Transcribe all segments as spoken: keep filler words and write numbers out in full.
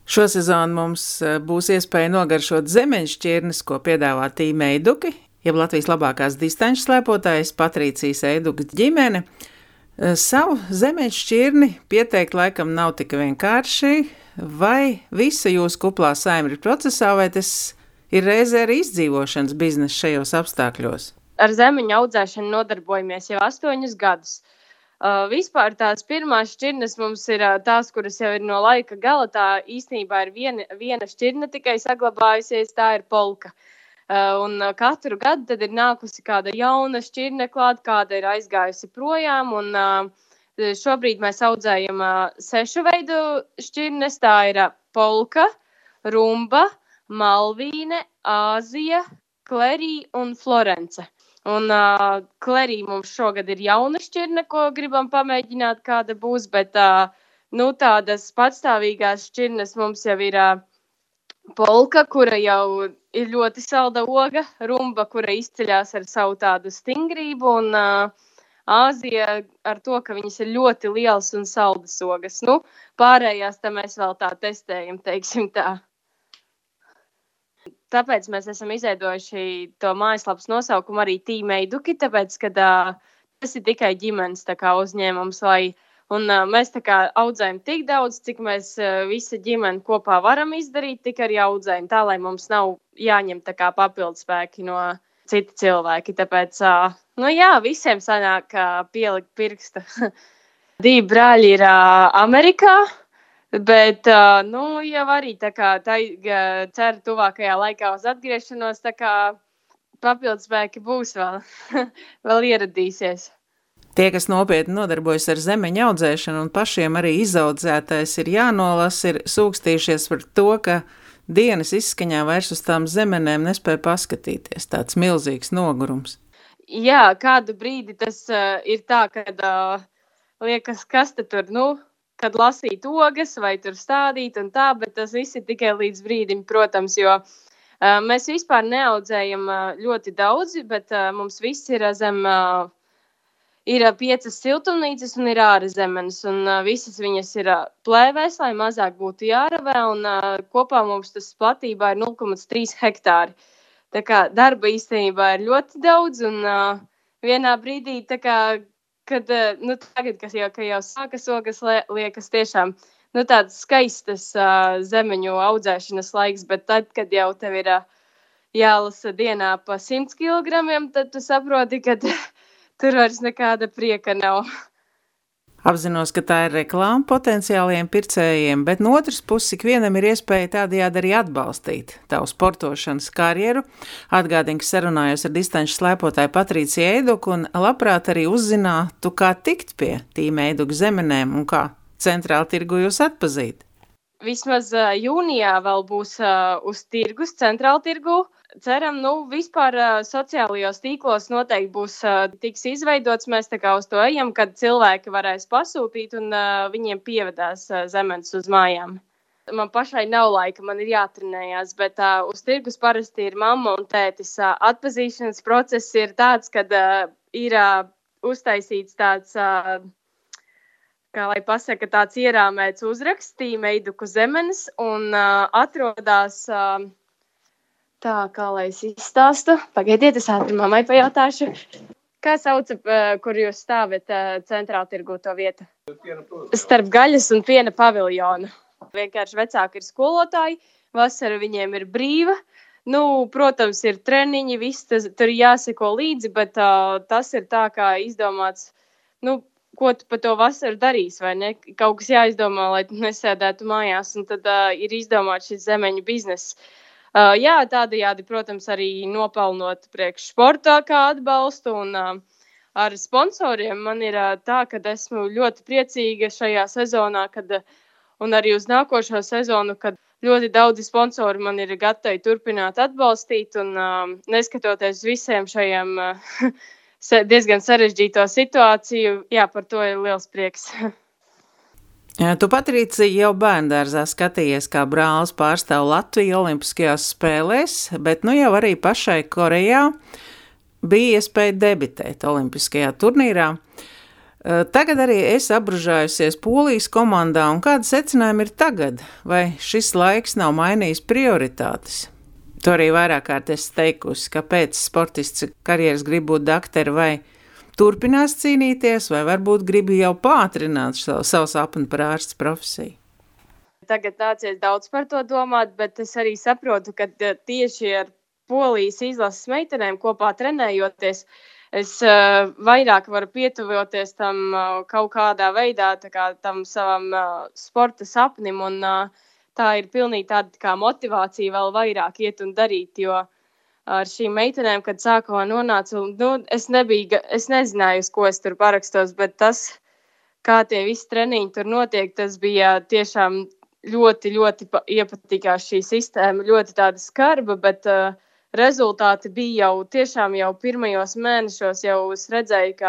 Šosezon mums būs iespēja nogaršot zemeņšķirnes, ko piedāvā Tīme Eiduki, jeb Latvijas labākās distanču slēpotājas Patrīcijas Eidukas ģimene. Savu zemeņšķirni pieteikt laikam nav tik vienkārši, vai visa jūsu kuplā saime ir procesā, vai tas ir reizē arī izdzīvošanas biznesa šajos apstākļos? Ar zemeņu audzēšanu nodarbojamies jau astoņus gadus. Uh, vispār tās pirmās šķirnes mums ir uh, tās, kuras jau ir no laika gala. Tā īstenībā ir viena, viena šķirne tikai saglabājusies, tā ir polka. Uh, un uh, katru gadu tad ir nākusi kāda jauna šķirne klāt, kāda ir aizgājusi projām. Un, uh, šobrīd mēs audzējam uh, sešu veidu šķirnes. Tā ir uh, polka, rumba, malvīne, Āzija, Klerī un Florence. Un uh, Klerī mums šogad ir jauna šķirne, ko gribam pamēģināt, kāda būs, bet uh, nu, tādas patstāvīgās šķirnes mums jau ir uh, polka, kura jau ir ļoti salda oga, rumba, kura izceļās ar savu tādu stingrību, un uh, Āzija ar to, ka viņas ir ļoti lielas un saldas ogas. Nu, pārējās tā mēs vēl tā testējam, teiksim tā. Tāpēc mēs esam izveidojuši to mājaslapas nosaukumu arī Tīme Eiduki, tāpēc, ka uh, tas ir tikai ģimenes tā kā uzņēmums, lai, un uh, mēs tā kā audzējam tik daudz, cik mēs uh, visa ģimene kopā varam izdarīt, tik arī audzējam tā, lai mums nav jāņem tā kā papildspēki no citi cilvēki, tāpēc, uh, nu jā, visiem sanāk uh, pielikt pirksta. Divi brāļi ir uh, Amerikā. Bet, uh, nu, jau arī tā kā tā cer tuvākajā laikā uz atgriešanos, tā kā papildspēki būs vēl, vēl ieradīsies. Tie, kas nopietni nodarbojas ar zemeņu audzēšanu un pašiem arī izaudzētais ir jānolas, ir sūkstījušies par to, ka dienas izskaņā vairs uz tām zemenēm nespēja paskatīties. Tāds milzīgs nogurums. Jā, kādu brīdi tas uh, ir tā, kad uh, liekas, kas te tur, nu, kad lasīt ogas vai tur stādīt un tā, bet tas viss ir tikai līdz brīdim, protams, jo uh, mēs vispār neaudzējam uh, ļoti daudz, bet uh, mums viss ir zem, uh, ir uh, piecas siltumnīcas un ir āra zemenes, un uh, visas viņas ir uh, plēvēs, lai mazāk būtu jāravē, un uh, kopā mums tas platībā ir nulle komats trīs hektāri. Tā kā darba īstenībā ir ļoti daudz, un uh, vienā brīdī tā kā kad, nu, tagad, kas jau, jau sākas ogas, liekas tiešām nu, tādas skaistas uh, zemeņu audzēšanas laiks, bet tad, kad jau tev ir uh, jālasa dienā pa simts kilogramiem, tad tu saproti, ka tur vairs nekāda prieka nav. Apzinos, ka tā ir reklāma potenciāliem pircējiem, bet no otras puses ikvienam ir iespēja tādējādi arī atbalstīt tavu sportošanas karjeru. Atgādinu, ka sarunājos ar distanču slēpotāju Patrīciju Eiduku un labprāt arī uzzinātu, kā tikt pie Tīme Eiduka zemenēm un kā centrāli tirgu jūs atpazīt. Vismaz uh, jūnijā vēl būs uh, uz tirgus, centrāli tirgu. Ceram, nu, vispār uh, sociālajos tīklos noteikti būs uh, tiks izveidots. Mēs tā kā uz to ejam, kad cilvēki varēs pasūtīt un uh, viņiem pievedās uh, zemenes uz mājām. Man pašai nav laika, man ir jātrenējās, bet uh, uz tirgus parasti ir mamma un tētis. Uh, atpazīšanas process ir tāds, kad uh, ir uh, uztaisīts tāds, uh, kā lai pasaka, tāds ierāmēts uzraksts Tīme Eiduku zemenes un uh, atrodas... Uh, Tā, kā lai es izstāstu. Pagaidiet, es ātri mammai pajautāšu. Kā sauc, kur jūs stāvat centrāli tirgu to vietu? Starp gaļas un piena paviljonu. Vienkārši vecāki ir skolotāji, vasara viņiem ir brīva. Nu, protams, ir treniņi, viss tas, tur jāseko līdzi, bet uh, tas ir tā kā izdomāts, nu, ko tu pa to vasaru darīs, vai ne? Kaut kas jāizdomā, lai tu nesēdētu mājās, un tad uh, ir izdomāts šis zemeņu bizness. Uh, jā, tādējādi, protams, arī nopelnot priekš sportā kā atbalstu un uh, ar sponsoriem man ir uh, tā, ka esmu ļoti priecīga šajā sezonā, kad, uh, un arī uz nākošo sezonu, kad ļoti daudzi sponsori man ir gatavi turpināt atbalstīt un uh, neskatoties visiem šajiem uh, diezgan sarežģīto situāciju, jā, par to ir liels prieks. Tu, Patrīcija, jau bērndārzā skatījies, kā brālis pārstāv Latviju olimpiskajās spēlēs, bet nu jau arī pašai Korejā bija iespēja debitēt olimpiskajā turnīrā. Tagad arī es apbružājusies Polijas komandā, un kādi secinājumi ir tagad? Vai šis laiks nav mainījis prioritātes? To arī vairāk kārt es teikusi, kāpēc sportists karjeras grib būt dakteri, vai turpinās cīnīties, vai varbūt grib jau pātrināt savu, savu sapni par ārsta profesiju. Tagad nācies daudz par to domāt, bet es arī saprotu, ka tieši ar Polijas izlases meitenēm kopā trenējoties, es uh, vairāk varu pietuvoties tam uh, kaut kādā veidā, tā kā tam savam uh, sporta sapnim, un uh, tā ir pilnīgi tāda kā motivācija vēl vairāk iet un darīt, jo ar šīm meitenēm, kad sākumā nonācu, nu, es nebiju, es nezināju, uz ko es tur parakstos, bet tas, kā tie visi treniņi tur notiek, tas bija tiešām ļoti, ļoti iepatikās šī sistēma, ļoti tāda skarba, bet uh, rezultāti bija jau tiešām jau pirmajos mēnešos, jau es redzēju, ka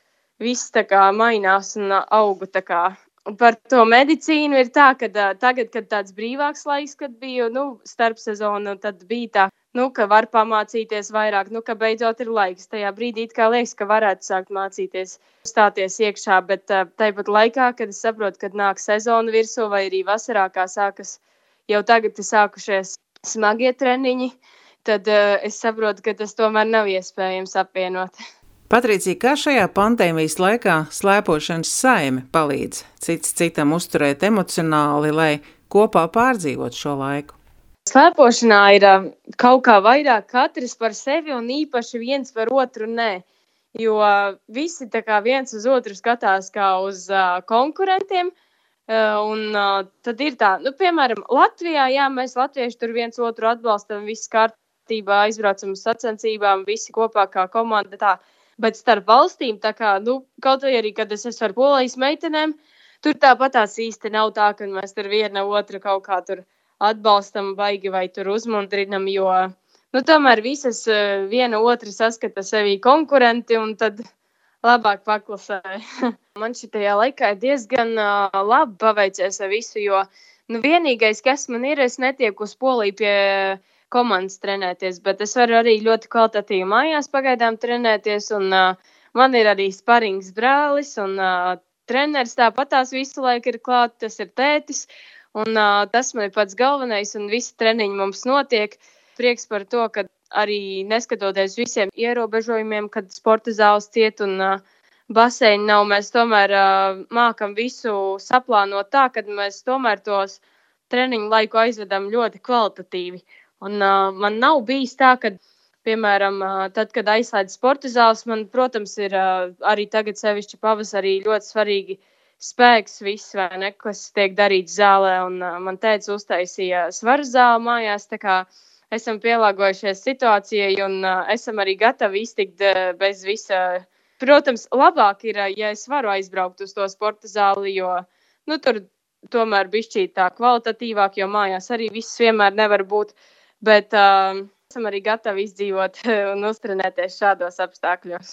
viss tā kā mainās un auga tā kā. Un par to medicīnu ir tā, ka uh, tagad, kad tāds brīvāks laiks, kad biju, nu, starp sezonu, tad bija tā, nu, ka var pamācīties vairāk, nu, ka beidzot ir laiks. Tajā brīdī it kā liekas, ka varētu sākt mācīties, stāties iekšā, bet uh, tāpat laikā, kad es saprotu, kad nāk sezona virsū vai arī vasarā, kā sākas, jau tagad ir sākušies smagie treniņi, tad uh, es saprotu, ka tas tomēr nav iespējams apvienot. Patricija, kā šajā pandēmijas laikā slēpošanas saime palīdz cits citam uzturēt emocionāli, lai kopā pārdzīvot šo laiku? Slēpošanā ir uh, kaut kā vairāk katrs par sevi un īpaši viens par otru nē, jo uh, visi tā kā viens uz otru skatās kā uz uh, konkurentiem, uh, un uh, tad ir tā, nu, piemēram, Latvijā, jā, mēs latvieši tur viens otru atbalstam, viss kārtībā, aizbraucam uz sacensībām, visi kopā kā komanda tā. Bet starp valstīm, tā kā, nu, kaut vai arī, kad es esmu ar Polijas meitenēm, tur tāpatās īsti nav tā, ka mēs tur viena otru kaut kā tur atbalstam baigi vai tur uzmundrinam, jo, nu, tomēr visas viena otru saskata sevī konkurenti un tad labāk paklusē. Man šitajā laikā ir diezgan uh, labi paveicies ar visu, jo, nu, vienīgais, kas man ir, es netieku uz Poliju pie komandas trenēties, bet es varu arī ļoti kvalitatīvi mājās pagaidām trenēties, un uh, man ir arī sparings brālis, un uh, treneris tāpatās visu laiku ir klāt, tas ir tētis, un uh, tas man ir pats galvenais, un visi treniņi mums notiek. Prieks par to, ka arī neskatoties visiem ierobežojumiem, kad sporta zāles ciet un uh, baseini nav, mēs tomēr uh, mākam visu saplānot tā, ka mēs tomēr tos treniņu laiku aizvedam ļoti kvalitatīvi. Un uh, man nav bijis tā, ka, piemēram, uh, tad, kad aizslēdz sporta zāles, man, protams, ir uh, arī tagad sevišķi pavasarī ļoti svarīgi spēks viss, vai ne, kas tiek darīts zālē. Un uh, man tēvs uztaisīja svaru zāli mājās, tā kā esam pielāgojušies situācijai un uh, esam arī gatavi iztikt uh, bez visa. Protams, labāk ir, uh, ja es varu aizbraukt uz to sporta zāli, jo, nu, tur tomēr bišķīt tā kvalitatīvāk, jo mājās arī viss vienmēr nevar būt. Bet uh, esam arī gatavi izdzīvot un uztrenēties šādos apstākļos.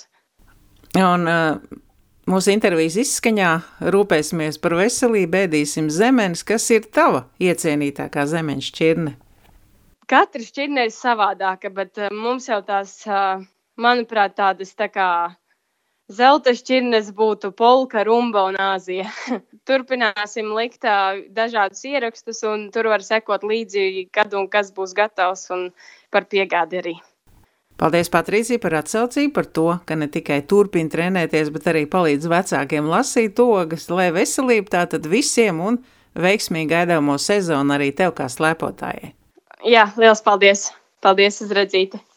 Un uh, mūsu intervijas izskaņā rūpēsimies par veselību, ēdīsim zemenes. Kas ir tava iecienītākā zemeņu šķirne? Katra šķirne ir savādāka, bet uh, mums jau tās, uh, manuprāt, tādas tā kā zelta šķirnes būtu polka, rumba un Āzija. Turpināsim likt dažādus ierakstus, un tur var sekot līdzi, kad un kas būs gatavs, un par piegādi arī. Paldies, Patricija, par atsaucību, par to, ka ne tikai turpina trenēties, bet arī palīdz vecākiem lasīt ogas, lai veselība tātad visiem un veiksmīgi gaidāmo sezonu arī tev kā slēpotājai. Jā, liels paldies! Paldies, uz redzīti!